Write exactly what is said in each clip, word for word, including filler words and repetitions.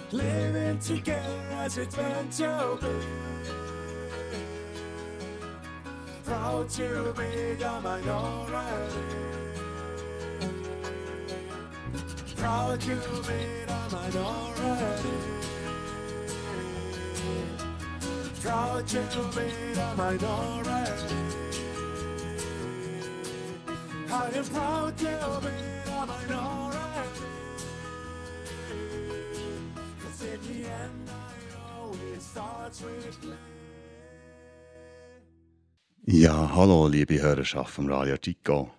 living together as it's meant to be. Proud to be a minority. Proud to be a minority. Proud to be a minority. I am proud to be a minority. 'Cause in the end I know it starts with me. Ja, hallo liebe Hörerschaft vom Radio Chico.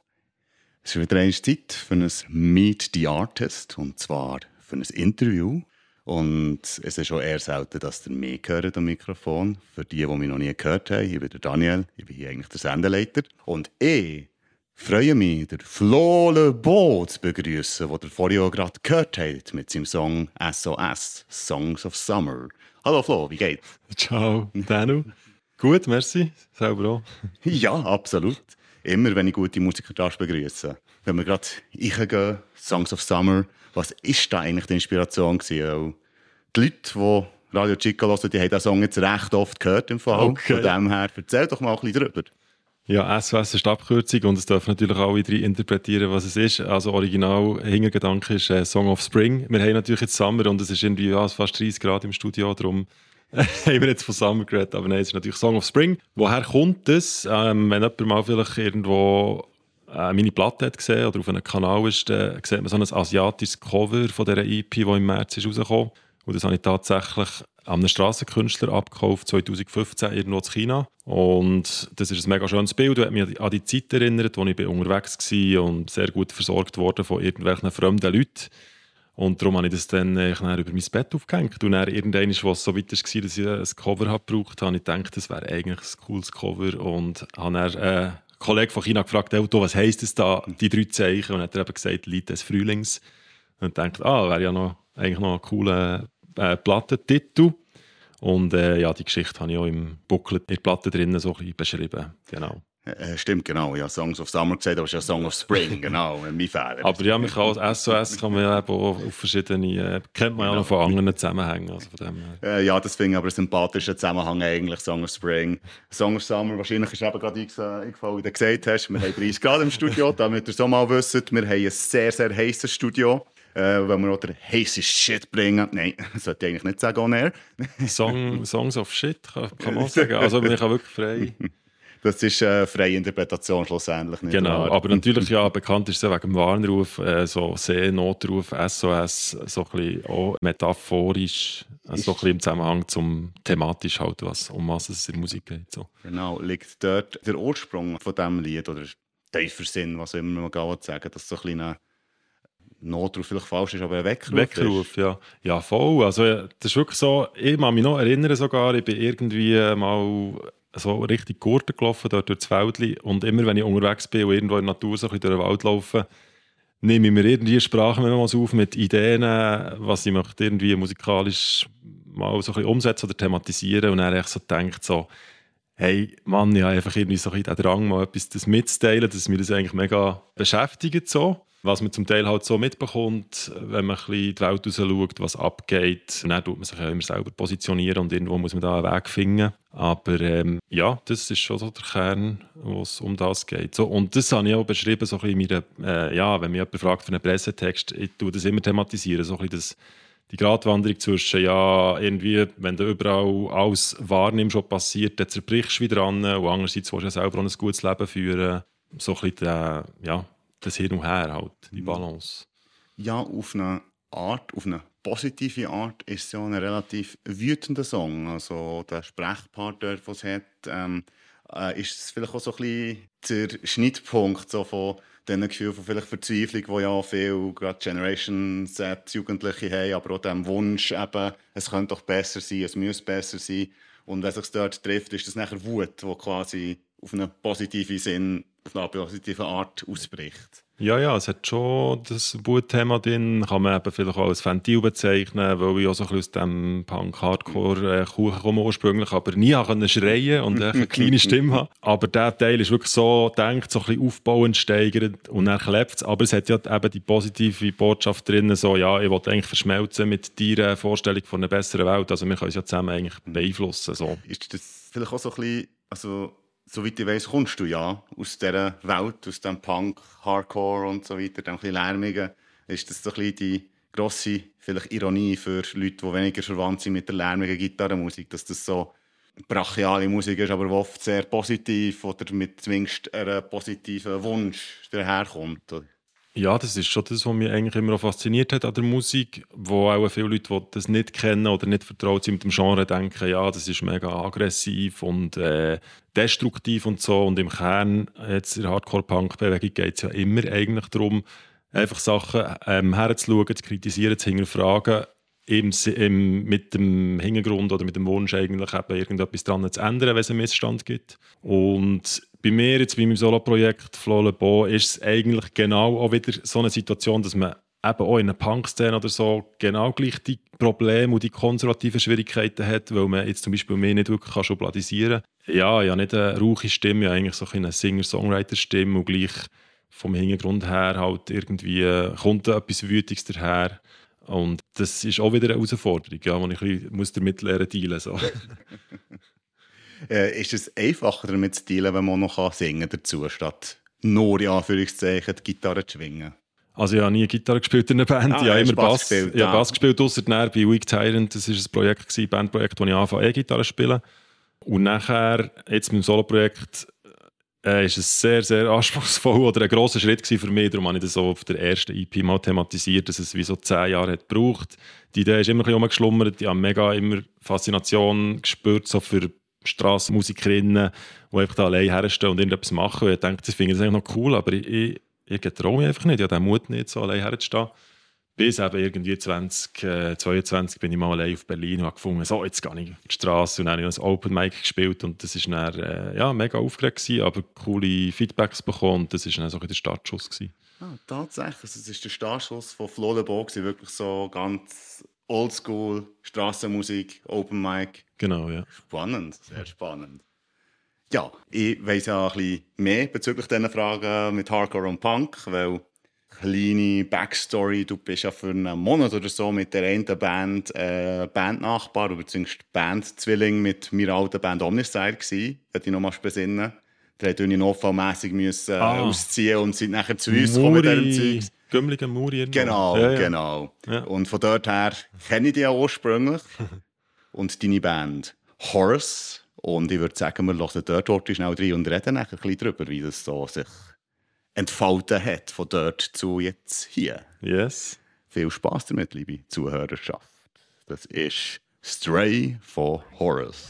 Es ist wieder einmal Zeit für ein Meet the Artist, und zwar für ein Interview. Und es ist auch eher selten, dass ihr mich hört am Mikrofon. Für die, die mich noch nie gehört haben, ich bin der Daniel, ich bin hier eigentlich der Sendeleiter. Und ich freue mich, den Flo Le Beau zu begrüßen, den ihr vorhin auch gerade gehört habt mit seinem Song S O S, Songs of Summer. Hallo Flo, wie geht's? Ciao, Danu. Gut, merci. Selber auch. Ja, absolut. Immer, wenn ich gute Musiker darf begrüßen. Wenn wir gerade reingehen, Songs of Summer, was war da eigentlich die Inspiration gewesen? Die Leute, die Radio Chico hören, die haben diesen Song jetzt recht oft gehört im Fall. Okay. Von dem her, erzähl doch mal ein bisschen drüber. Ja, S O S ist die Abkürzung und es dürfen natürlich auch wieder interpretieren, was es ist. Also original Hintergedanke ist äh, Song of Spring. Wir haben natürlich jetzt Sommer und es ist irgendwie ja, fast dreißig Grad im Studio, darum haben wir jetzt von Summer geredet, aber nein, es ist natürlich Song of Spring. Woher kommt es? Ähm, wenn jemand mal vielleicht irgendwo äh, meine Platte hat gesehen oder auf einem Kanal ist, dann sieht man so ein asiatisches Cover von dieser E P, die im März ist rausgekommen. Und das habe ich tatsächlich an einem Strassenkünstler abgekauft, zwanzig fünfzehn, irgendwo in China. Und das ist ein mega schönes Bild, das hat mich an die Zeit erinnert, als ich unterwegs war und sehr gut versorgt wurde von irgendwelchen fremden Leuten. Und darum habe ich das dann, äh, dann über mein Bett aufgehängt. Und dann irgendwann, als es so weit war, dass ich ein Cover habe gebraucht habe, habe ich gedacht, das wäre eigentlich ein cooles Cover. Und habe dann äh, einen Kollegen von China gefragt, hey, was heisst das da, die drei Zeichen? Und hat er eben gesagt, Lied des Frühlings. Und ich dachte, ah, wäre ja noch, eigentlich noch ein cooler äh, Plattentitel. Und äh, ja, die Geschichte habe ich auch im Booklet in der Platte drinnen so ein bisschen beschrieben. Genau. Äh, stimmt, genau. Ja, Songs of Summer gesagt, aber es ist ja Song of Spring, genau. Mein Fehler. Aber ja, man kann S O S kann man ja eben auch auf verschiedene, äh, kennt man ja noch von anderen Zusammenhängen. Also von dem her. Äh, ja, das finde ich aber einen sympathischen Zusammenhang eigentlich, Song of Spring. Song of Summer, wahrscheinlich ist eben gerade eingefallen, wie du gesagt hast, wir haben dreißig Grad im Studio, damit ihr es auch mal wisst. Wir haben ein sehr, sehr heißes Studio. Äh, wenn wir auch den heißen Shit bringen. Nein, das sollte ich eigentlich nicht sagen, on air. Song, Songs of Shit, kann, kann man auch sagen. Also bin ich auch wirklich frei. Das ist eine freie Interpretation schlussendlich. Nicht Genau, wahr? aber natürlich ja, bekannt ist es ja wegen dem Warnruf, äh, so Seenotruf, S O S, so ein bisschen auch metaphorisch, also so ein bisschen im Zusammenhang zum thematisch halt, was, um was es in der Musik geht. So. Genau, liegt dort der Ursprung von diesem Lied oder tiefer Sinn, was immer man gerne sagen, dass so ein kleiner Notruf vielleicht falsch ist, aber ein Weckruf, Weckruf, ja. Ja, voll. Also, ja, das ist wirklich so, ich kann mich noch erinnern sogar, ich bin irgendwie mal so richtig Gurten gelaufen, dort durch das Wäldli. Und immer, wenn ich unterwegs bin und irgendwo in der Natur so ein bisschen durch den Wald laufe, nehme ich mir irgendwie Sprachen mehrmals auf mit Ideen, was ich möchte irgendwie musikalisch mal so ein bisschen umsetzen oder thematisieren. Und dann habe ich so gedacht, so, hey, Mann, ich habe einfach irgendwie so ein bisschen den Drang, mal etwas das mitzuteilen, dass mich das eigentlich mega beschäftigt so. Was man zum Teil halt so mitbekommt, wenn man ein bisschen in die Welt raus schaut, was abgeht. Und dann tut man sich ja immer selber positionieren und irgendwo muss man da einen Weg finden. Aber ähm, ja, das ist schon so der Kern, wo es um das geht. So, und das habe ich auch beschrieben, so ein bisschen in meiner, äh, ja, wenn mich jemand fragt für einen Pressetext, ich tue das immer thematisieren, so ein bisschen das, die Gratwanderung zwischen, ja, irgendwie, wenn du überall alles wahrnimmst, was passiert, dann zerbrichst du wieder an und andererseits willst du ja selber auch ein gutes Leben führen. So ein bisschen der, ja, das Hin und Her halt, die Balance. Ja, auf eine Art, auf eine positive Art ist es ja ein relativ wütender Song. Also der Sprechpart, den es hat, ähm, äh, ist es vielleicht auch so ein bisschen der Schnittpunkt so von diesen Gefühlen von vielleicht Verzweiflung, die ja viele, gerade Generation Z Jugendliche haben, aber auch dem Wunsch eben, es könnte doch besser sein, es müsste besser sein. Und wenn es sich dort trifft, ist das nachher Wut, die quasi auf einen positiven Sinn, auf eine positive Art ausbricht. Ja, ja, es hat schon das Wut-Thema drin, kann man eben vielleicht auch als Ventil bezeichnen, weil ich auch so ein bisschen aus dem Punk-Hardcore-Kuchen komme ursprünglich, aber nie konnte schreien und eine kleine Stimme haben. Aber der Teil ist wirklich so gedacht, so ein bisschen aufbauend, steigernd und dann klebt es. Aber es hat ja eben die positive Botschaft drin, so, ja, ich will eigentlich verschmelzen mit deiner Vorstellung von einer besseren Welt. Also wir können uns ja zusammen eigentlich beeinflussen. So. Ist das vielleicht auch so ein bisschen, also soweit ich weiss, kommst du ja aus dieser Welt, aus dem Punk, Hardcore und so weiter, dem ein bisschen Lärmigen. Ist das so ein bisschen die grosse vielleicht Ironie für Leute, die weniger verwandt sind mit der lärmigen Gitarrenmusik, dass das so brachiale Musik ist, aber oft sehr positiv oder mit zumindest einem positiven Wunsch daherkommt? Ja, das ist schon das, was mich eigentlich immer auch fasziniert hat an der Musik, wo auch viele Leute, die das nicht kennen oder nicht vertraut sind mit dem Genre, denken, ja, das ist mega aggressiv und äh, destruktiv und so. Und im Kern, jetzt in der Hardcore-Punk-Bewegung geht es ja immer eigentlich darum, einfach Sachen ähm, herzuschauen, zu kritisieren, zu hinterfragen, im, im, mit dem Hintergrund oder mit dem Wunsch eigentlich eben irgendetwas dran zu ändern, wenn es einen Missstand gibt. Und bei mir, jetzt bei meinem Solo-Projekt Flo Le Bon, ist es eigentlich genau auch wieder so eine Situation, dass man eben auch in einer Punk-Szene oder so genau gleich die Probleme und die konservativen Schwierigkeiten hat, weil man jetzt zum Beispiel mich nicht wirklich kann schubladisieren kann. Ja, ja, nicht eine rauche Stimme, ja eigentlich so eine Singer-Songwriter-Stimme und gleich vom Hintergrund her halt irgendwie kommt da etwas Wütiges daher. Und das ist auch wieder eine Herausforderung, ja, wo ich ein bisschen muss damit lernen dealen so. äh, ist es einfacher damit zu dealen, wenn man noch singen dazu, statt nur in Anführungszeichen die Gitarre zu schwingen? Also ich habe nie Gitarre gespielt in einer Band, ah, ich habe immer Bass, Bass gespielt. Ich habe ah. Bass gespielt, ausser bei Weak Tyrant, das war ein Projekt, ein Bandprojekt, wo ich anfange E-Gitarre zu spielen. Und nachher, jetzt mit dem Solo-Projekt, äh, ist es sehr, sehr anspruchsvoll oder ein grosser Schritt für mich. Darum habe ich das so auf der ersten E P mal thematisiert, dass es wie so zehn Jahre hat gebraucht. Die Idee ist immer ein bisschen rumgeschlummert. Ich habe mega immer Faszination gespürt so für Strassenmusikerinnen, die einfach da allein herstehen und irgendetwas machen. Und ich denke, das finde ich eigentlich noch cool, aber ich, ich, ich traue mich einfach nicht. Ich habe den Mut nicht, so allein herzustehen. Bis eben irgendwie zwanzig zweiundzwanzig bin ich mal allein auf Berlin und habe gefunden, so, jetzt gehe ich auf die Straße und dann habe ich ein Open Mic gespielt und das war dann äh, ja, mega aufgeregt gewesen, aber coole Feedbacks bekommen und das war dann so der Startschuss gewesen. Ah, tatsächlich, also, das ist der Startschuss von Flo Le Bon, wirklich so ganz oldschool, Strassenmusik, Open Mic. Genau, ja. Spannend, sehr spannend. Ja, ich weiss ja ein bisschen mehr bezüglich dieser Fragen mit Hardcore und Punk, weil kleine Backstory, du bist ja für einen Monat oder so mit der einen Band äh, Bandnachbar, oder beziehungsweise Bandzwilling mit meiner alten Band Omnicide gewesen, hätte ich noch mal besinnen. Da hätte ich notfallmässig müssen, äh, ah. ausziehen und sind nachher zu uns gekommen mit diesem Zeug. Gümmligen Muri. Genau, ja, ja. genau. Ja. Und von dort her kenne ich dich ja ursprünglich. Und deine Band Horus. Und ich würde sagen, wir hören dort, dort schnell rein und reden nachher ein bisschen darüber, wie das so sich entfalten hat, von dort zu jetzt hier. Yes. Viel Spass damit, liebe Zuhörerschaft. Das ist Stray von Horus.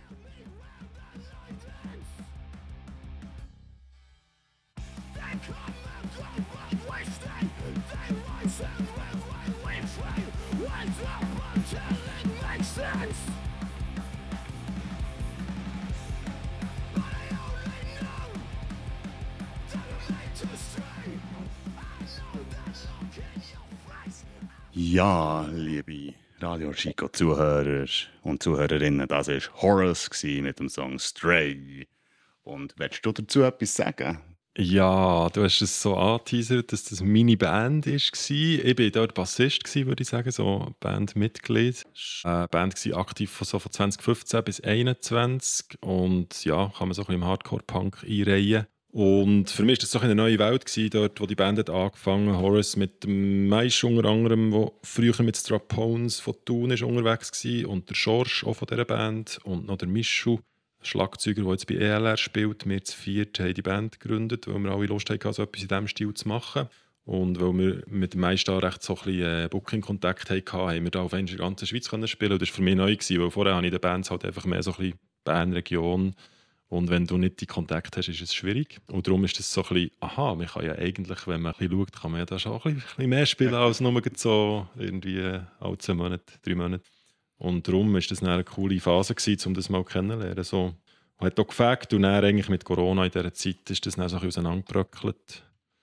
Ja, liebe Radio Chico-Zuhörer und Zuhörerinnen, das war Horus mit dem Song Stray. Und willst du dazu etwas sagen? Ja, du hast es so angeteasert, dass das meine Band war. Ich war dort Bassist, würde ich sagen, so Bandmitglied. Eine Band war aktiv von, so von zwanzig fünfzehn bis zwanzig einundzwanzig und ja, kann man so ein bisschen im Hardcore-Punk einreihen. Und für mich war das so eine neue Welt, gewesen, dort, wo die Band hat angefangen hat. Horus mit dem Maisch unter anderem, der früher mit Strapones von Thun ist unterwegs war. Und der Schorsch auch von dieser Band. Und noch der Mischu, Schlagzeuger, der jetzt bei E L R spielt. Wir zu viert haben die Band gegründet, weil wir alle Lust hatten, so etwas in diesem Stil zu machen. Und weil wir mit dem Maisch da recht so ein bisschen Booking-Kontakt hatten, haben wir da auf der ganzen Schweiz spielen. Und das war für mich neu, gewesen, weil vorher habe ich in den Bands halt einfach mehr so ein bisschen Band-Region. Und wenn du nicht die Kontakt hast, ist es schwierig. Und darum ist das so ein bisschen, aha, man kann ja eigentlich, wenn man ein bisschen schaut, kann man ja da schon ein bisschen, ein bisschen mehr spielen als nur so irgendwie alle zwei Monate, drei Monate. Und darum war das eine coole Phase gewesen, um das mal kennenzulernen. So, hat auch gefällt und dann eigentlich mit Corona in dieser Zeit ist das dann so ein bisschen auseinandergebröckelt.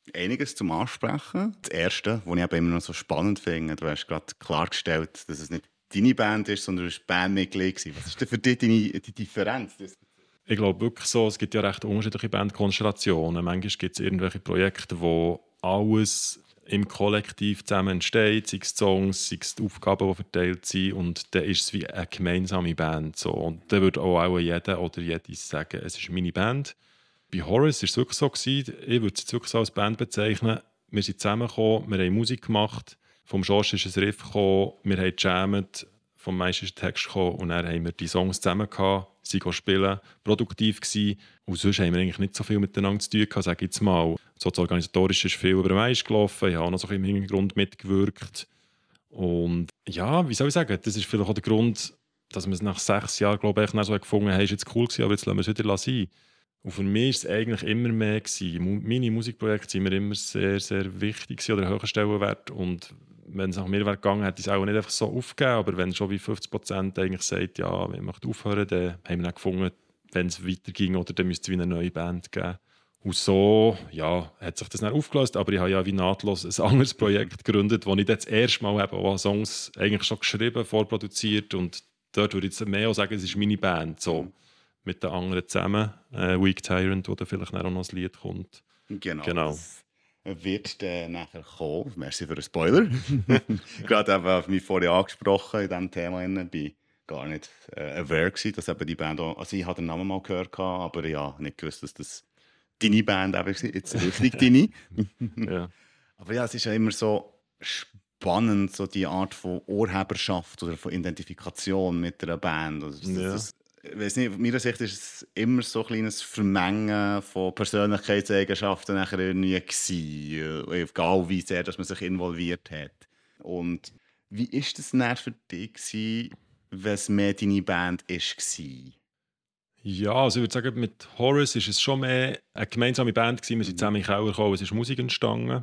einiges zum Ansprechen. Das Erste, was ich eben immer noch so spannend finde, du hast gerade klargestellt, dass es nicht deine Band ist, sondern du warst Bandmitglied. Was ist denn für dich deine, die Differenz? Ich glaube wirklich so, es gibt ja recht unterschiedliche Bandkonstellationen. Manchmal gibt es irgendwelche Projekte, wo alles im Kollektiv zusammen entsteht, sei es die Songs, sei es die Aufgaben, die verteilt sind, und dann ist es wie eine gemeinsame Band. So. Und dann würde auch, auch jeder oder jede sagen, es ist meine Band. Bei Horace war es wirklich so gewesen, ich würde es jetzt wirklich so als Band bezeichnen. Wir sind zusammengekommen, wir haben Musik gemacht, vom Schorsch ist ein Riff gekommen, wir haben gejammt, vom Meister ist ein Text gekommen und dann haben wir die Songs zusammen gehabt, sie spielen, produktiv gewesen. Und sonst haben wir eigentlich nicht so viel miteinander zu tun gehabt, sage ich jetzt mal. So das Organisatorische ist viel über den Meister gelaufen, ich habe auch noch so ein bisschen im Hintergrund mitgewirkt. Und ja, wie soll ich sagen, das ist vielleicht auch der Grund, dass wir es nach sechs Jahren, glaube ich, so gefunden haben, ist jetzt cool gewesen, aber jetzt lassen wir es wieder sein. Und für mich war es eigentlich immer mehr gewesen. Meine Musikprojekte waren mir immer sehr, sehr wichtig oder hohen Stellenwert. Und wenn es nach mir wäre gegangen, hätte ich es auch nicht einfach so aufgegeben. Aber wenn schon wie fünfzig Prozent eigentlich sagt, ja, ich möchte aufhören, dann haben wir dann gefunden, wenn es weiterging, oder dann müsste es wie eine neue Band geben. Und so ja, hat sich das dann aufgelöst. Aber ich habe ja wie nahtlos ein anderes Projekt gegründet, wo ich das erste Mal eben auch Songs eigentlich schon geschrieben, vorproduziert. Und dort würde ich jetzt mehr auch sagen, es ist meine Band. So. Mit den anderen zusammen, äh, Weak Tyrant, wo dann vielleicht auch noch ein Lied kommt. Genau. genau. Das wird dann nachher kommen. Merci für den Spoiler. Gerade eben, auf mich vorher angesprochen in diesem Thema. Ich war gar nicht äh, aware gewesen, dass eben die Band auch, also ich hatte den Namen mal gehört, aber ich habe nicht gewusst, dass das deine Band eben war. Jetzt richtig deine. ja. Aber ja, es ist ja immer so spannend, so die Art von Urheberschaft oder von Identifikation mit einer Band. Also das, ja. das, ich weiss nicht, aus meiner Sicht ist es immer so ein kleines Vermengen von Persönlichkeitseigenschaften nachher irgendwie gewesen, egal wie sehr dass man sich involviert hat. Und wie war das dann für dich gewesen, wenn es mehr deine Band war? Ja, also ich würde sagen, mit Horace war es schon mehr eine gemeinsame Band gewesen. Wir sind zusammen in den Keller gekommen, es ist Musik entstanden.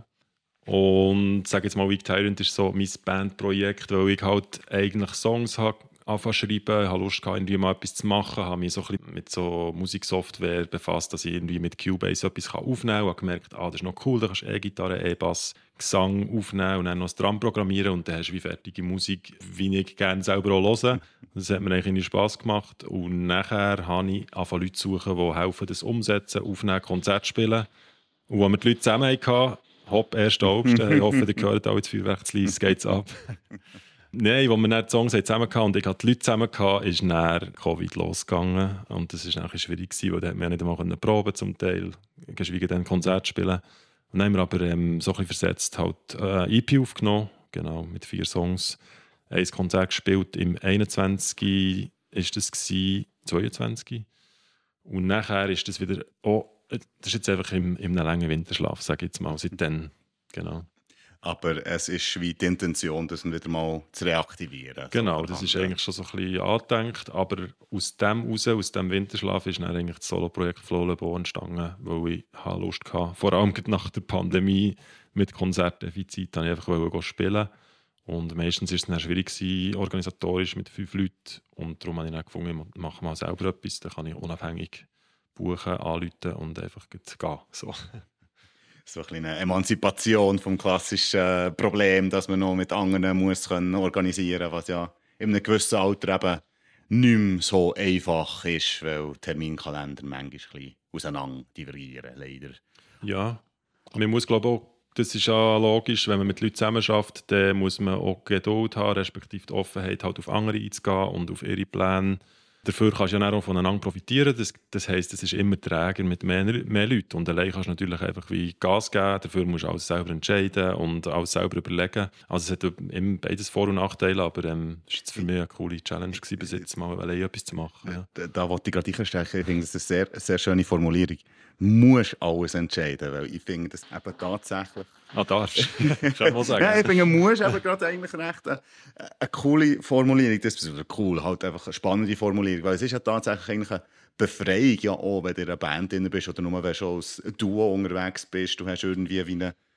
Und sage jetzt mal, Weak Tyrant ist so mein Bandprojekt, weil ich halt eigentlich Songs habe anfangen zu schreiben, ich hatte Lust, irgendwie mal etwas zu machen, habe mich so ein bisschen mit so Musiksoftware befasst, dass ich irgendwie mit Cubase etwas aufnehmen kann. Ich habe gemerkt, ah, das ist noch cool, da kannst du E-Gitarre, E-Bass, Gesang aufnehmen und dann noch das Drum programmieren und dann hast du wie fertige Musik, wie ich gerne selber auch höre. Das hat mir eigentlich Spass gemacht. Und nachher habe ich angefangen, Leute zu suchen, die helfen, das umsetzen, aufnehmen, Konzerte spielen. Und als wir die Leute zusammen hatten, hopp, erster August, ich hoffe, ihr hört alle das Feuerwerk zu leise, geht's ab. Nein, als wir dann die Songs zusammen hatten und ich hatte die Leute zusammen hatte, ist dann Covid losgegangen. Und das war dann schwierig, weil dann wir nicht einmal proben zum Teil, geschweige denn Konzerte spielen. Und dann haben wir aber ähm, so ein bisschen versetzt halt äh, E P aufgenommen, genau, mit vier Songs. Ein Konzert gespielt im einundzwanzig ist das gewesen, zweiundzwanzig. Und nachher ist das wieder, oh, das ist jetzt einfach im, im einem langen Winterschlaf, sage ich jetzt mal, seitdem, genau. Aber es ist wie die Intention, das wieder mal zu reaktivieren. Genau, so das ist eigentlich schon so ein bisschen angedenkt, aber aus dem raus, aus dem Winterschlaf ist dann eigentlich das Solo-Projekt Flow Le Beau entstanden, weil ich hatte Lust hatte, vor allem nach der Pandemie mit Konzertdefizit, habe ich einfach spielen. Und meistens war es dann schwierig gewesen, organisatorisch mit fünf Leuten, und darum habe ich dann gefunden, ich mache mal selber etwas, dann kann ich unabhängig buchen, anrufen und einfach gehen. So. So ein eine Emanzipation vom klassischen Problem, dass man noch mit anderen muss können organisieren muss, was ja in einem gewissen Alter eben nicht mehr so einfach ist, weil Terminkalender manchmal ein bisschen auseinander divergieren, leider. Ja, man muss, glaube ich, auch, das ist ja logisch, wenn man mit Leuten zusammenarbeitet, dann muss man auch Geduld haben, respektive die Offenheit, halt auf andere einzugehen und auf ihre Pläne. Dafür kannst du ja auch voneinander profitieren. Das, das heisst, es ist immer träger mit mehr, mehr Leuten. Und allein kannst du natürlich einfach wie Gas geben. Dafür musst du alles selber entscheiden und alles selber überlegen. Also es hat immer beides Vor- und Nachteile, aber ähm, es war für mich eine coole Challenge gewesen, bis jetzt mal allein etwas zu machen. Ja. Da, da wollte ich gerade einstechen. Ich finde, das ist eine sehr, sehr schöne Formulierung. Du musst alles entscheiden, weil ich finde, das eben tatsächlich... Ah, darfst du. Kann mal sagen. Ja, ich finde, «muss» aber gerade eigentlich recht eine, eine coole Formulierung. Das ist cool, halt einfach eine spannende Formulierung. Weil es ist ja tatsächlich eigentlich eine Befreiung, ja auch, wenn du in einer Band drin bist oder nur wenn du schon als Duo unterwegs bist. Du hast irgendwie wie eine,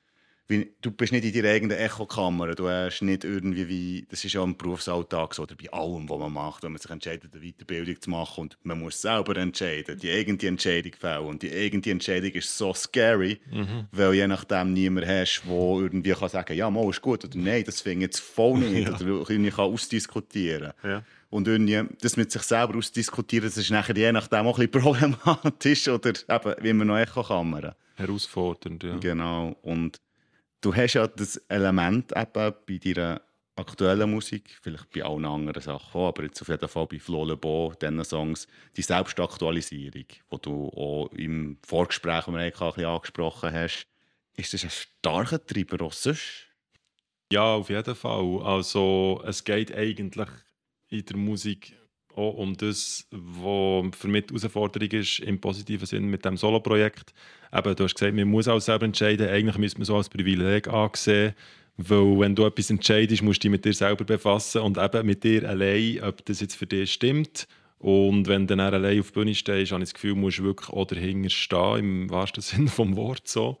Wie, du bist nicht in deiner eigenen Echokammer, du hast nicht irgendwie wie, das ist ja im Berufsalltag so, oder bei allem, was man macht, wenn man sich entscheidet, eine Weiterbildung zu machen und man muss selber entscheiden, die eigene Entscheidung fällen und die eigene Entscheidung ist so scary, Mhm. weil je nachdem niemand hast, der irgendwie kann sagen, ja, mal ist gut oder nein, das finde ich jetzt voll nicht, Ja. oder irgendwie kann ausdiskutieren. Ja. Und irgendwie das mit sich selber ausdiskutieren, das ist nachher je nachdem auch ein bisschen problematisch oder eben, wie man noch Echokammer. Herausfordernd, ja. Genau, und du hast ja das Element eben bei deiner aktuellen Musik, vielleicht bei allen anderen Sachen auch, aber jetzt auf jeden Fall bei Flo Le Bon, diesen Songs, die Selbstaktualisierung, die du auch im Vorgespräch, das wir hatten, ein bisschen angesprochen hast. Ist das ein starker Treiber auch sonst? Ja, auf jeden Fall. Also, es geht eigentlich in der Musik auch um das, was für mich die Herausforderung ist, im positiven Sinn mit dem Solo-Projekt. Eben, du hast gesagt, man muss auch selber entscheiden. Eigentlich müsste man so als Privileg ansehen, weil wenn du etwas entscheidest, musst du dich mit dir selber befassen und eben mit dir allein, ob das jetzt für dich stimmt. Und wenn du dann allein auf der Bühne stehst, habe ich das Gefühl, musst du wirklich auch dahinter stehen, im wahrsten Sinne des Wortes so.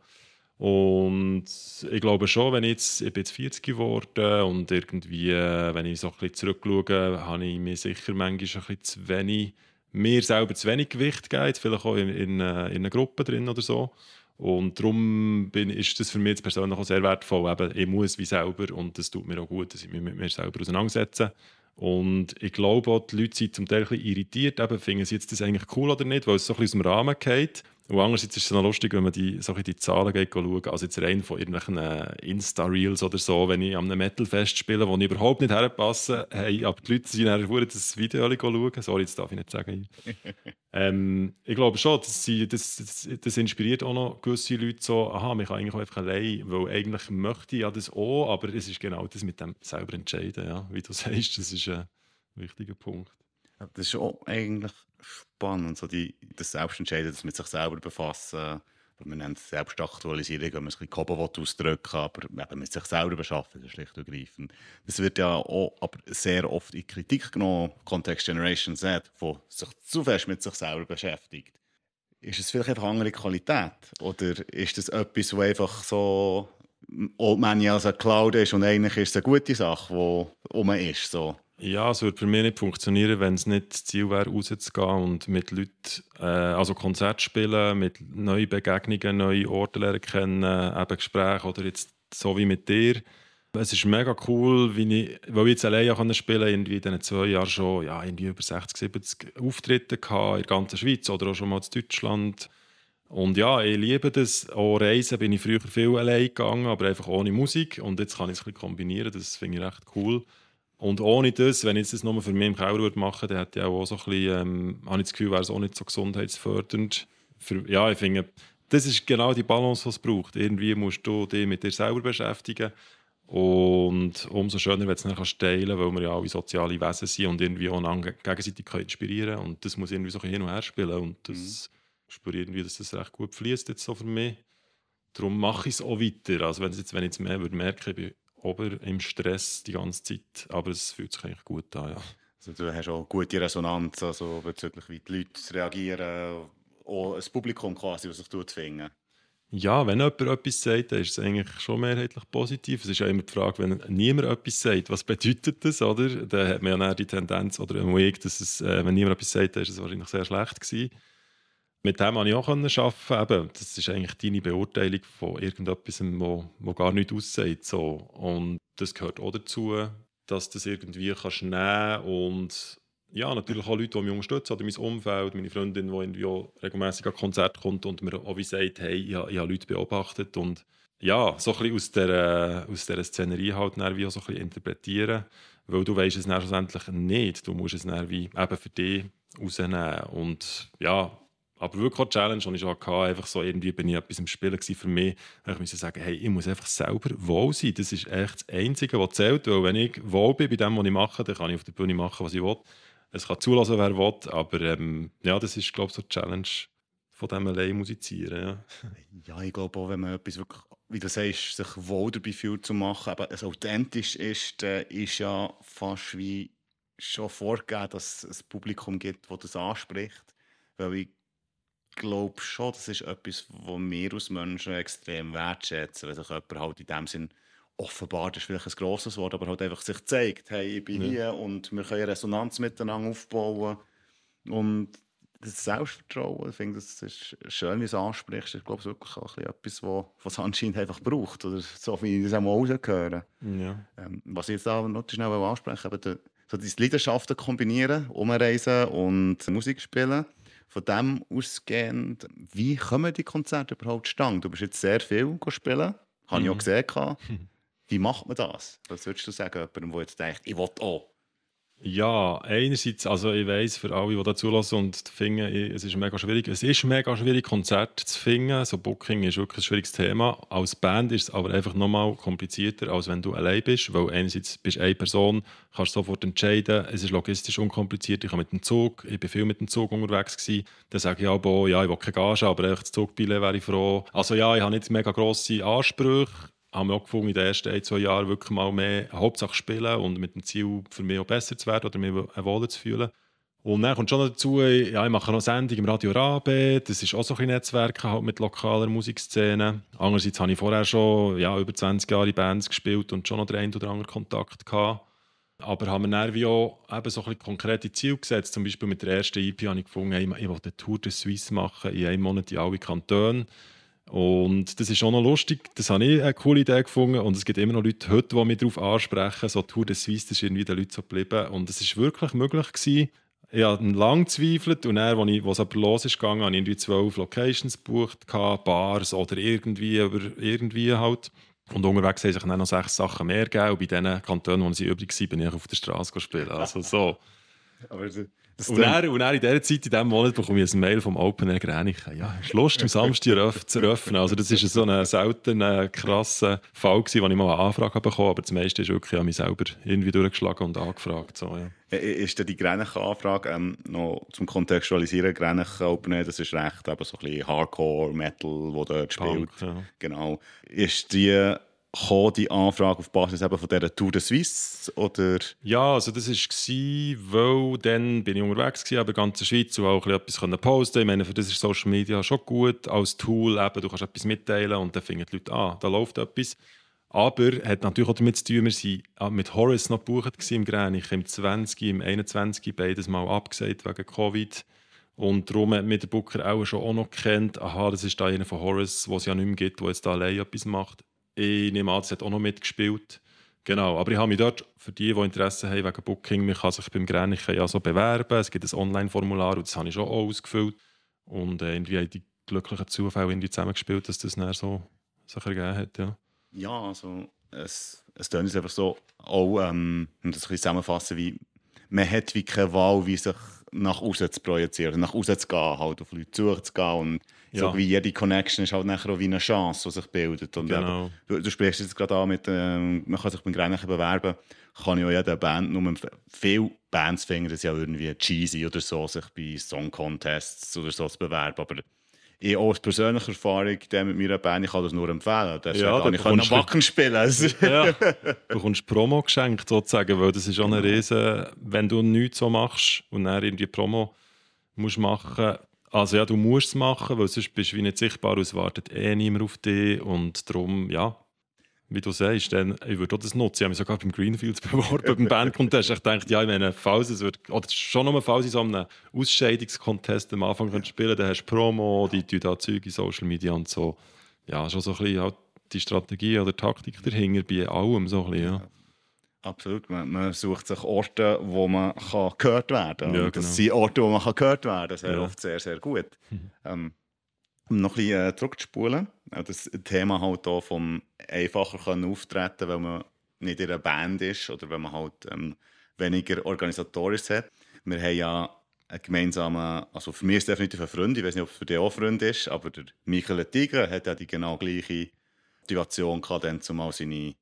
Und ich glaube schon, wenn ich jetzt, ich bin jetzt vierzig geworden und irgendwie, äh, wenn ich so ein bisschen zurückschaue, habe ich mir sicher manchmal ein bisschen zu wenig, mir selber zu wenig Gewicht gegeben, jetzt vielleicht auch in, in, äh, in einer Gruppe drin oder so. Und darum bin, ist das für mich jetzt persönlich auch sehr wertvoll. Eben, ich muss wie selber und das tut mir auch gut, dass ich mich mit mir selber auseinandersetze. Und ich glaube auch, die Leute sind zum Teil ein bisschen irritiert, eben, finden sie jetzt das eigentlich cool oder nicht, weil es so ein bisschen aus dem Rahmen geht. Und andererseits ist es noch lustig, wenn man die, so die Zahlen geht, schaut, also jetzt rein von irgendwelchen äh, Insta-Reels oder so, wenn ich an einem Metal-Fest spiele, wo ich überhaupt nicht herpasse, hey, aber die Leute sind dann verdammt das Video schauen. Sorry, das darf ich nicht sagen. ähm, ich glaube schon, dass sie, das, das, das inspiriert auch noch gewisse Leute so, aha, man kann eigentlich auch einfach allein, weil eigentlich möchte ich ja das auch, aber es ist genau das mit dem selber entscheiden, ja, wie du sagst, das ist ein wichtiger Punkt. Ja, das ist auch eigentlich spannend, so die, das Selbstentscheiden, das mit sich selber befassen. Man nennt es Selbstaktualisierung, wenn man es ein bisschen gehoben ausdrücken will, aber eben mit sich selber beschaffen, das ist schlicht und ergreifend. Das wird ja auch aber sehr oft in Kritik genommen, Context Generation Z, die sich zu fest mit sich selber beschäftigt. Ist es vielleicht einfach eine andere Qualität? Oder ist das etwas, wo einfach so Old Man als eine Cloud ist und eigentlich ist es eine gute Sache, die um ist? So. Ja, es würde für mich nicht funktionieren, wenn es nicht das Ziel wäre, rauszugehen und mit Leuten, äh, also Konzerte spielen, mit neuen Begegnungen, neue Orte lernen kennen, eben Gespräche oder jetzt so wie mit dir. Es ist mega cool, wie ich, weil ich jetzt alleine spielen konnte, irgendwie in diesen zwei Jahren schon ja, irgendwie über sechzig, siebzig Auftritte gehabt, in der ganzen Schweiz oder auch schon mal in Deutschland. Und ja, ich liebe das. Auch Reisen bin ich früher viel allein gegangen, aber einfach ohne Musik. Und jetzt kann ich es ein bisschen kombinieren, das finde ich recht cool. Und ohne das, wenn ich das nur für mich im Keller würde machen würde, dann hätte ich auch so ein bisschen, ähm, habe ich das Gefühl, wäre es auch nicht so gesundheitsfördernd. Für, ja, ich finde, das ist genau die Balance, die es braucht. Irgendwie musst du dich mit dir selber beschäftigen. Und umso schöner, wenn du es dann kannst teilen, weil wir ja alle soziale Wesen sind und irgendwie auch einander gegenseitig inspirieren können. Und das muss irgendwie so ein bisschen hin und her spielen. Und das mhm. spüre ich irgendwie, dass das recht gut fließt jetzt so für mich. Darum mache ich es auch weiter. Also wenn, jetzt, wenn ich jetzt mehr würde merken, ich bin ober im Stress die ganze Zeit, aber es fühlt sich eigentlich gut an, ja. Also du hast auch gute Resonanz, also bezüglich wie die Leute reagieren, auch ein Publikum quasi, das sich finden. Ja, wenn jemand etwas sagt, dann ist es eigentlich schon mehrheitlich positiv. Es ist ja immer die Frage, wenn niemand etwas sagt, was bedeutet das, oder? Dann hat man ja dann die Tendenz, oder im Weg, dass es, äh, wenn niemand etwas sagt, dann ist es wahrscheinlich sehr schlecht gewesen. Mit dem konnte ich auch arbeiten. Eben, das ist eigentlich deine Beurteilung von irgendetwas, wo, wo gar nichts aussagt. So. Und das gehört auch dazu, dass du das irgendwie kannst nehmen und ja, natürlich auch Leute, die mich unterstützen, oder mein Umfeld, meine Freundin, die irgendwie auch regelmässig an Konzerte kommt und mir auch wie sagt, hey, ich, ich habe Leute beobachtet und ja, so ein bisschen aus dieser, aus dieser Szenerie halt wie auch so ein bisschen interpretieren, weil du weißt es dann schlussendlich nicht. Du musst es dann wie eben für dich rausnehmen und ja, aber wirklich eine Challenge, die ich schon hatte, einfach so irgendwie bin ich etwas im Spielen für mich. Ich musste sagen, hey, ich muss einfach selber wohl sein. Das ist echt das Einzige, was zählt. Weil wenn ich wohl bin bei dem, was ich mache, dann kann ich auf der Bühne machen, was ich will. Es kann zulassen, wer will, aber ähm, ja, das ist, glaube ich, so eine Challenge von dem allein musizieren. Ja. Ja, ich glaube auch, wenn man etwas wirklich, wie du sagst, sich wohl dabei fühlt zu machen, aber es authentisch ist, äh, ist ja fast wie schon vorgegeben, dass es ein Publikum gibt, das das anspricht. Weil ich glaube schon, das ist etwas, was wir als Menschen extrem wertschätzen, wenn sich jemand halt in dem Sinn offenbart, das ist vielleicht ein grosses Wort, aber halt einfach sich zeigt, hey, ich bin Ja. hier und wir können Resonanz miteinander aufbauen. Und das Selbstvertrauen, ich finde, das ist schön, wie du es ansprichst. Ich glaube, es ist wirklich auch ein bisschen etwas, was es anscheinend einfach braucht. Oder so wie ich das auch mal rausgehöre. Ja. Ähm, was ich jetzt auch noch schnell ansprechen will, eben, so diese Leidenschaften kombinieren, umreisen und Musik spielen. Von dem ausgehend, wie kommen die Konzerte überhaupt zustande? Du bist jetzt sehr viel spielen, habe ich auch gesehen. Wie macht man das? Was würdest du sagen, jemandem, der jetzt denkt, ich will auch? Ja, einerseits, also ich weiss, für alle, die da zulassen und finden, ich- es ist mega schwierig. Es ist mega schwierig, Konzerte zu finden. So Booking ist wirklich ein schwieriges Thema. Als Band ist es aber einfach nochmal komplizierter, als wenn du allein bist, weil einerseits bist du eine Person, kannst sofort entscheiden, es ist logistisch unkompliziert, ich kann mit dem Zug, ich bin viel mit dem Zug unterwegs gewesen, dann sage ich auch, boah, ja, ich will keine Gage, aber echt das Zugbillett wäre ich froh. Also ja, ich habe nicht mega grosse Ansprüche, haben wir auch gefunden, in den ersten ein, zwei Jahren wirklich mal mehr Hauptsache spielen und mit dem Ziel, für mich auch besser zu werden oder mich wohler zu fühlen. Und dann kommt schon noch dazu, ja, ich mache noch Sendung im Radio Rabe, das ist auch so ein Netzwerk halt mit lokaler Musikszene. Andererseits habe ich vorher schon ja, über zwanzig Jahre in Bands gespielt und schon noch den einen oder anderen Kontakt gehabt. Aber haben wir dann wie auch eben so ein bisschen konkrete Ziele gesetzt. Zum Beispiel mit der ersten E P habe ich gefunden, hey, ich will eine Tour de Suisse machen, in einem Monat in alle Kantone. Und das ist auch noch lustig, das habe ich eine coole Idee gefunden und es gibt immer noch Leute heute, die mich darauf ansprechen, so Tour de Suisse, das ist irgendwie den Leuten so geblieben und es war wirklich möglich gewesen. Ich habe lange gezweifelt und dann, als, ich, als es aber los ist gegangen, habe ich irgendwie zwölf Locations gebucht, Bars oder irgendwie, über irgendwie halt. Und unterwegs haben sich dann noch sechs Sachen mehr gegeben und bei den Kantonen, wo sie übrig waren, bin ich auf der Straße gespielt. Also so. Aber das, das Und dann, und dann in dieser Zeit, in diesem Monat, bekomme ich ein Mail vom Open Air Gränichen. Ja, hast du Lust, am Samstag eröff- zu eröffnen? Also das war so ein seltener, krasser Fall, gewesen, wo ich mal eine Anfrage bekommen habe. Aber das meiste ist wirklich an mich selber irgendwie durchgeschlagen und angefragt. So, ja. Ist denn die Gränichen-Anfrage ähm, noch zum Kontextualisieren? Gränichen Open Air, das ist recht eben so ein bisschen Hardcore-Metal, wo dort spielt. Punk, ja. Genau. Ist die, kam die Anfrage auf Basis eben von dieser Tour de Suisse? Oder? Ja, also das war, weil dann bin ich unterwegs gewesen, aber in der ganzen Schweiz und auch ein bisschen etwas posten. Ich meine, für das ist Social Media schon gut als Tool. Eben, du kannst etwas mitteilen und dann finden die Leute, ah, da läuft etwas. Aber hat natürlich auch damit zu tun, wir waren mit Horace noch gebucht im Gränichen, im zwanzig, im einundzwanzig, beides mal abgesagt wegen Covid. Und darum hat mich der Booker auch schon auch noch gekannt, aha, das ist da einer von Horace, den es ja nicht mehr gibt, der jetzt da allein etwas macht. Ich nehme an, das hat auch noch mitgespielt. Genau, aber ich habe mich dort, für die, die Interesse haben wegen Booking, man kann sich beim Gränichen ja so bewerben. Es gibt ein Online-Formular und das habe ich schon auch ausgefüllt. Und äh, irgendwie haben die glücklichen Zufälle irgendwie zusammengespielt, dass das dann so sich ergeben hat. Ja, Ja, also es, es tönt jetzt einfach so, auch, ähm, um das ein bisschen zusammenfassen, wie man hat wie keine Wahl, wie sich nach außen zu projizieren, nach außen zu gehen, halt auf Leute zuzugehen und Ja. so wie jede Connection ist halt nachher auch wie eine Chance, die sich bildet. Und Genau. eben, du, du sprichst jetzt gerade an mit, ähm, man kann sich beim Gränichen bewerben, kann ja jede Band nur, viele Bands finden das ja irgendwie cheesy oder so, sich bei Song Contests oder so zu bewerben, aber ich auch aus persönlicher Erfahrung der mit meiner Band, ich kann das nur empfehlen. Deswegen Ja, kann da ich kann am bekommst du- Wacken spielen. Also, Ja, du bekommst Promo geschenkt sozusagen, weil das ist auch eine riesen, wenn du nichts so machst und dann irgendwie Promo musst machen, also ja, du musst es machen, weil sonst bist du wie nicht sichtbar und es wartet eh niemand auf dich und darum, ja, wie du sagst, dann, ich würde auch das nutzen. Ich habe mich sogar beim Greenfields beworben, beim Bandcontest. Ich dachte, ja, ich meine, falls es wird, oder schon nur falls ich so einen Ausscheidungskontest am Anfang ja. spielen, dann hast du Promo, die tun da Zeug in Social Media und so. Ja, schon so ein bisschen halt die Strategie oder Taktik dahinter bei allem so ein bisschen, ja. Absolut. Man, man sucht sich Orte, wo man kann gehört werden kann. Ja, Und das genau. sind Orte, wo man kann gehört werden kann. Sehr Ja. oft sehr, sehr gut. Ähm, um noch ein bisschen äh, zurückzuspulen, äh, das Thema halt auch vom einfacher können auftreten, weil man nicht in einer Band ist oder wenn man halt ähm, weniger organisatorisch hat. Wir haben ja einen gemeinsamen, also für mich ist es definitiv ein Freund, ich weiß nicht, ob es für dich auch ein Freund ist, aber der Michael Tiger hat ja die genau gleiche Motivation gehabt, dann zumal seine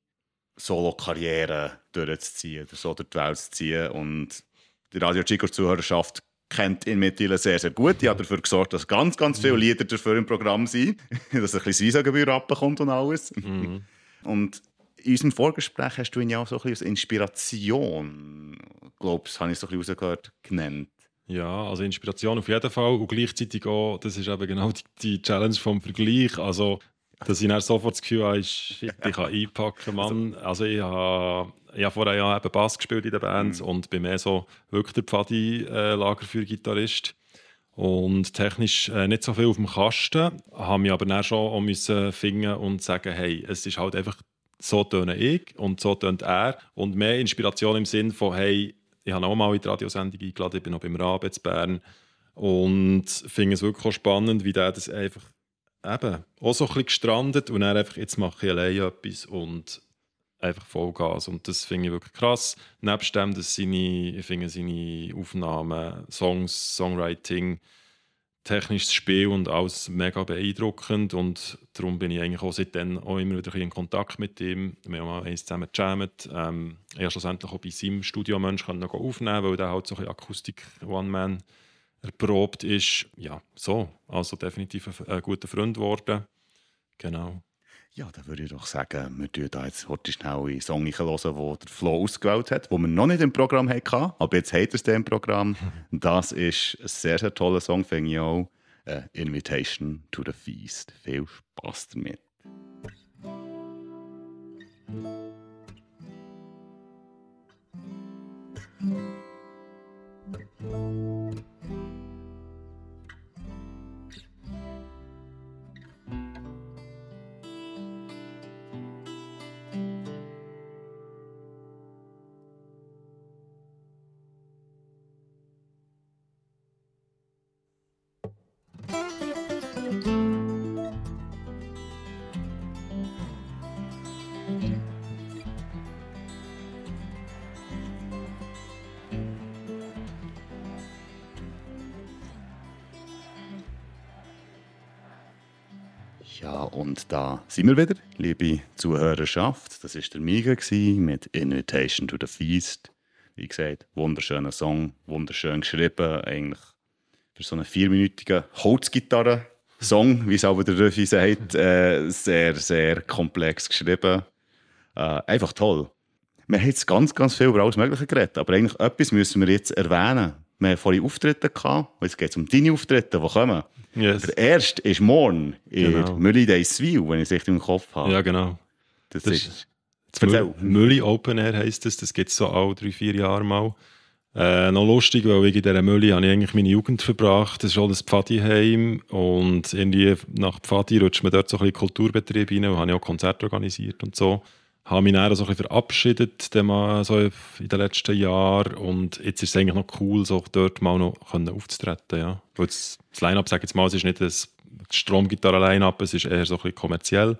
Solo-Karriere durchzuziehen, oder so durch die Welt zu ziehen. Und die Radio Chico-Zuhörerschaft kennt ihn mittlerweile sehr, sehr gut. Die hat dafür gesorgt, dass ganz, ganz viele Lieder dafür im Programm sind, dass ein bisschen Visa-Gebühr abbekommt und alles. Mhm. Und in unserem Vorgespräch hast du ihn ja auch so ein bisschen als Inspiration, glaube ich, habe ich so ein bisschen rausgehört, genannt. Ja, also Inspiration auf jeden Fall und gleichzeitig auch, das ist eben genau die, die Challenge vom Vergleich, also dass ich dann sofort das Gefühl habe, shit, ich kann einpacken, Mann. Also ich habe, ich habe vorher ja eben Bass gespielt in den Bands mhm. und bin mehr so wirklich der Pfadi-Lagerfeuer-Gitarrist und technisch äh, nicht so viel auf dem Kasten, habe mich aber dann schon auch müssen finden und sagen, hey, es ist halt einfach, so töne ich und so tönt er und mehr Inspiration im Sinn von, hey, ich habe auch mal in die Radiosendung eingeladen, ich bin noch beim Rabe in Bern und finde es wirklich auch spannend, wie der das einfach eben auch so ein bisschen gestrandet und dann einfach, jetzt mache ich alleine etwas und einfach Vollgas. Und das finde ich wirklich krass. Nebst dem, dass seine, ich finde seine Aufnahmen, Songs, Songwriting, technisches Spiel und alles mega beeindruckend und darum bin ich eigentlich auch seitdem auch immer wieder in Kontakt mit ihm. Wir haben mal eins zusammen gejammt. Ähm, ich konnte schlussendlich auch bei seinem Studio-Mensch noch aufnehmen, weil der halt so ein Akustik-One-Man erprobt ist. Ja, so. Also definitiv ein, ein guter Freund geworden. Genau. Ja, dann würde ich doch sagen, wir hören da jetzt heute schnell einen Song hören, den der Flo ausgewählt hat, den wir noch nicht im Programm hatten, aber jetzt hat er es im Programm. Das ist ein sehr, sehr toller Song, finde ich auch. Uh, Invitation to the Feast. Viel Spaß damit. Ja, und da sind wir wieder, liebe Zuhörerschaft. Das war der Miga mit Invitation to the Feast. Wie gesagt, wunderschöner Song, wunderschön geschrieben. Eigentlich für so einen vierminütigen Holzgitarren-Song, wie es aber der Röfi sagt, äh, sehr, sehr komplex geschrieben. Äh, einfach toll. Wir haben jetzt ganz, ganz viel über alles Mögliche geredet, aber eigentlich etwas müssen wir jetzt erwähnen. Wir hatten vorhin Auftritte gehabt, und jetzt geht es um deine Auftritte, die kommen. Yes. Der erste ist morgen in Genau. Mülli Deiswil, wenn ich es richtig im Kopf habe. Ja, genau. Das, Das ist... Mülli, Mülli Open Air heisst das. Das gibt es so alle drei, vier Jahre mal. Äh, noch lustig, weil in dieser Mülli habe ich eigentlich meine Jugend verbracht. Das ist auch ein Pfadiheim und irgendwie nach Pfadi rutscht man dort so ein bisschen Kulturbetrieb rein und habe ich auch Konzerte organisiert und so. Habe mich dann so ein bisschen verabschiedet mal so in den letzten Jahren und jetzt ist es eigentlich noch cool, so dort mal noch aufzutreten. Ja. Weil das, das Line-Up, sage ich jetzt mal, es ist nicht das Stromgitarren-Line-Up, es ist eher so ein bisschen kommerziell.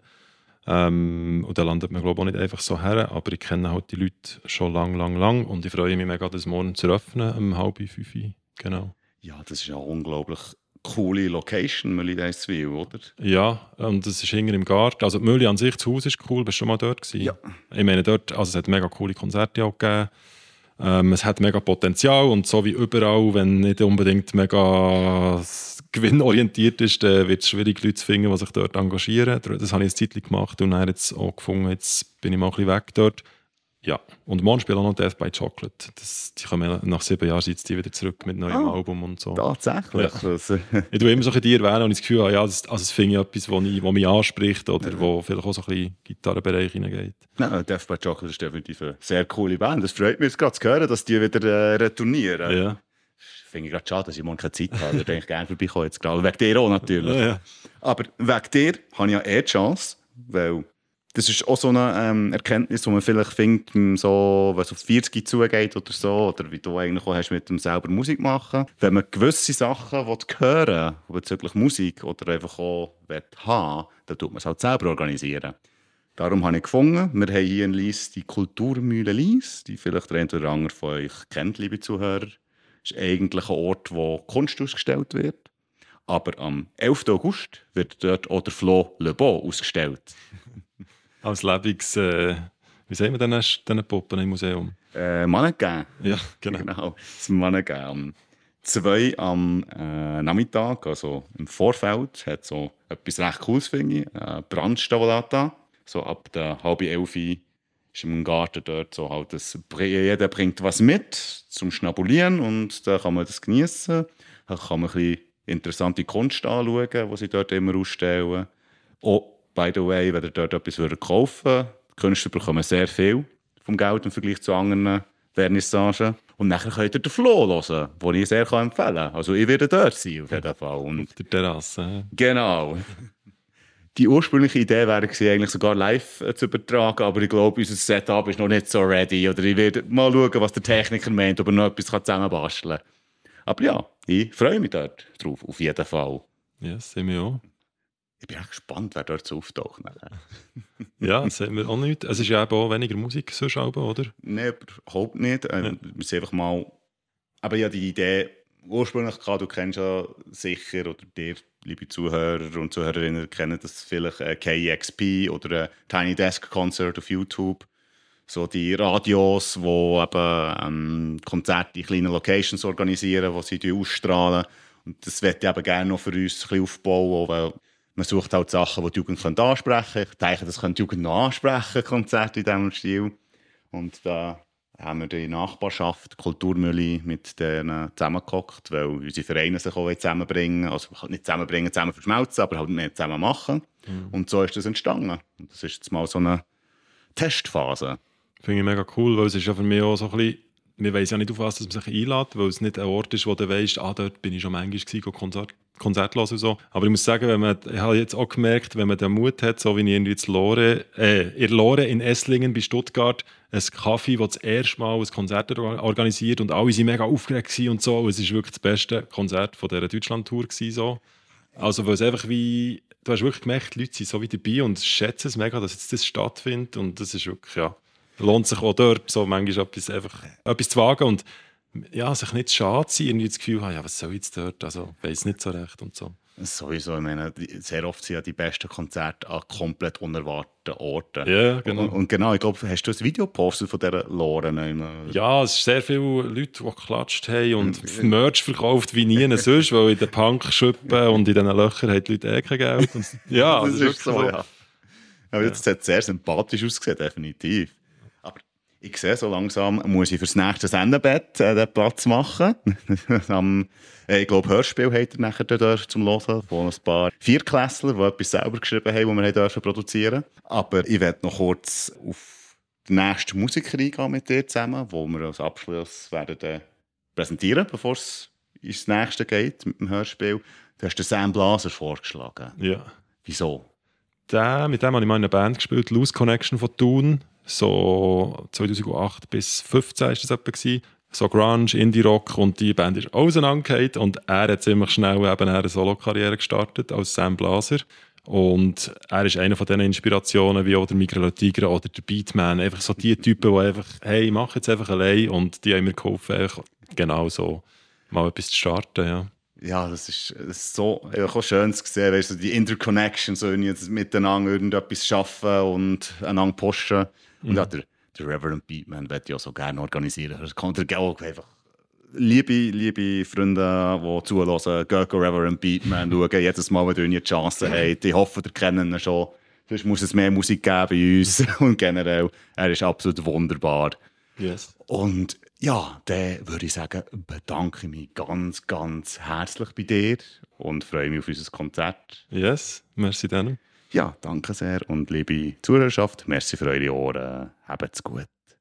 Ähm, und da landet man, glaube ich, auch nicht einfach so her, aber ich kenne halt die Leute schon lang, lang, lang und ich freue mich mega, das morgen zu eröffnen, um halb fünf. Genau. Ja, das ist ja unglaublich coole Location, Mülli Deiswil, oder? Ja, und das ist hinten im Garten. Also die Mülli an sich, das Haus ist cool, bist du schon mal dort gewesen? Ja. Ich meine, dort, also es hat mega coole Konzerte auch gegeben. Ähm, es hat mega Potenzial und so wie überall, wenn nicht unbedingt mega gewinnorientiert ist, dann wird es schwierig, Leute zu finden, die sich dort engagieren. Das habe ich eine Zeit gemacht und dann jetzt auch gefunden, jetzt bin ich mal ein bisschen weg dort. Ja, und morgen spielt auch noch Death by Chocolate. Das, die kommen nach sieben Jahren sind die wieder zurück mit einem neuen Ah, Album und so. Tatsächlich? Ja. Ich tue immer so ein bisschen die erwähnen und ich das Gefühl habe, ja, das, also das finde ich etwas, was mich anspricht oder ja. Wo vielleicht auch so ein bisschen Gitarrenbereich hineingeht. Nein, Death by Chocolate ist definitiv eine sehr coole Band. Es freut mich jetzt gerade zu hören, dass die wieder äh, retournieren. Ja. Finde ich gerade schade, dass ich morgen keine Zeit habe. Da denke ich gerne vorbeikommen jetzt gerade. Wegen dir auch natürlich. Ja, ja. Aber wegen dir habe ich ja eh die Chance, weil das ist auch so eine ähm, Erkenntnis, die man vielleicht findet, so, wenn es auf vierzig zugeht oder so, oder wie du eigentlich auch hast mit dem selber Musik machen. Wenn man gewisse Sachen hören will, bezüglich Musik oder einfach auch haben, dann tut man es halt selber organisieren. Darum habe ich gefunden, wir haben hier in Lies die Kulturmühle Lies, die vielleicht der eine oder andere von euch kennt, liebe Zuhörer. Das ist eigentlich ein Ort, wo Kunst ausgestellt wird. Aber am elften August wird dort auch der Flo Le Beau ausgestellt. Als Lebens, äh, wie sagen wir denn diesen Puppen im Museum? Äh, Mannequin. Ja, genau. genau. Das Mannequin. Am zwei am äh, Nachmittag, also im Vorfeld, hat so etwas recht Cooles, finde ich. Äh, Brandstavolata. So ab der halb elf ist im Garten dort so halt, das, jeder bringt was mit zum Schnabulieren und da kann man das genießen. Da kann man ein bisschen interessante Kunst anschauen, die sie dort immer ausstellen. Oh, by the way, wenn ihr dort etwas kaufen würdet, die Künstler bekommen sehr viel vom Geld im Vergleich zu anderen Vernissagen. Und nachher könnt ihr den Flo hören, den ich sehr empfehlen kann. Also ich werde dort sein, auf jeden Fall. Und Auf der Terrasse. genau. Die ursprüngliche Idee wäre gewesen, eigentlich sogar live äh, zu übertragen, aber ich glaube, unser Setup ist noch nicht so ready. Oder ich werde mal schauen, was der Techniker meint, ob er noch etwas zusammenbasteln kann. Aber ja, ich freue mich dort drauf, auf jeden Fall. Ja, das sehen wir auch. Ich bin echt gespannt, wer dort so auftaucht. Ja, das sehen wir auch nicht. Es ist ja eben auch weniger Musik sonst, oder? Nein, überhaupt nicht. Ähm, Ja. Wir sind einfach mal... Aber ja, die Idee ursprünglich gehabt, du kennst ja sicher, oder dir, liebe Zuhörer und Zuhörerinnen, kennen das vielleicht äh, K E X P oder äh, Tiny Desk Concert auf YouTube. So die Radios, die eben ähm, Konzerte in kleinen Locations organisieren, die sie ausstrahlen. Und das möchte ich eben gerne noch für uns ein bisschen aufbauen, weil man sucht halt Sachen, die die Jugend ansprechen könnte. Ich denke, das könnte die Jugend noch ansprechen, Konzerte in diesem Stil. Und da haben wir die Nachbarschaft, die Kulturmühle, mit denen zusammengehockt, weil unsere Vereine sich auch zusammenbringen, also nicht zusammenbringen, zusammen verschmelzen, aber halt mehr zusammen machen. Mhm. Und so ist das entstanden. Und das ist jetzt mal so eine Testphase. Finde ich mega cool, weil es ist ja für mich auch so ein bisschen, wir wissen ja nicht, auf was dass man sich einlädt, weil es nicht ein Ort ist, wo du weißt, ah, dort bin ich schon manchmal gewesen, Konzert, Konzert hören und so. Aber ich muss sagen, wenn man, ich habe jetzt auch gemerkt, wenn man den Mut hat, so wie ich irgendwie in Lore, äh, in Lore in Esslingen bei Stuttgart, ein Café, das das erste Mal ein Konzert organisiert und alle waren mega aufgeregt und so. Und es war wirklich das beste Konzert von dieser Deutschland-Tour gewesen, so. Also, weil es einfach wie, du hast wirklich gemerkt, die Leute sind so wie dabei und schätzen es mega, dass jetzt das stattfindet und das ist wirklich, ja, lohnt sich auch dort, so manchmal etwas, einfach, etwas zu wagen und ja, sich nicht schade sein, irgendwie das Gefühl haben, ja, was soll ich jetzt dort, also weiss nicht so recht und so. Sowieso, ich meine, sehr oft sind ja die besten Konzerte an komplett unerwarteten Orten. Ja, genau. Und, und genau, ich glaube, hast du ein Video gepostet von dieser Lore? Ja, es sind sehr viele Leute, die geklatscht haben und Merch verkauft wie nie sonst, weil in den Punk-Schüppen und in diesen Löchern haben die Leute eh kein Geld. Und, ja, das, das ist ist so, so. ja. Aber jetzt hat es sehr sympathisch ausgesehen, definitiv. Aber ich sehe, so langsam muss ich fürs nächste Sendebett äh, den Platz machen. Am, äh, ich glaube, Hörspiel hat er nachher dort zum Hören von ein paar Vierklässler, die etwas selber geschrieben haben, das wir dürfen produzieren. Aber ich werde noch kurz auf die nächste Musik eingehen mit dir zusammen, wo wir als Abschluss werden äh, präsentieren, bevor es ins nächste geht mit dem Hörspiel. Du hast den Sam Blaser vorgeschlagen. Ja. Wieso? Der, mit dem habe ich mal in einer Band gespielt, Loose Connection von Thun. So zweitausendacht bis zweitausendfünfzehn war das etwa gewesen. So Grunge, Indie-Rock und die Band ist auseinandergefallen und er hat ziemlich schnell eben eine Solo-Karriere gestartet als Sam Blaser. Und er ist einer von diesen Inspirationen wie auch der Migral Tigre oder der Beatman. Einfach so die Typen, die einfach, hey, mach jetzt einfach allein und die haben mir geholfen, einfach genau so mal etwas zu starten, ja. Ja, das ist, das ist so auch schön zu sehen, weißt du, die Interconnection, so jetzt miteinander irgendetwas schaffen und einander pushen. Und mhm. auch der, der Reverend Beatman wird ja so gerne organisieren. Das kann der auch einfach. Liebe, liebe Freunde, die zuhören, geht Reverend Beatman schauen, jedes Mal, wenn ihr die Chance habt. Ich hoffe, ihr kennt ihn schon. Sonst muss es mehr Musik geben bei uns. Und generell, er ist absolut wunderbar. Yes. Und ja, dann würde ich sagen, bedanke ich mich ganz, ganz herzlich bei dir und freue mich auf unser Konzert. Yes, merci dann. Ja, danke sehr und liebe Zuhörerschaft, merci für eure Ohren. Habt's gut.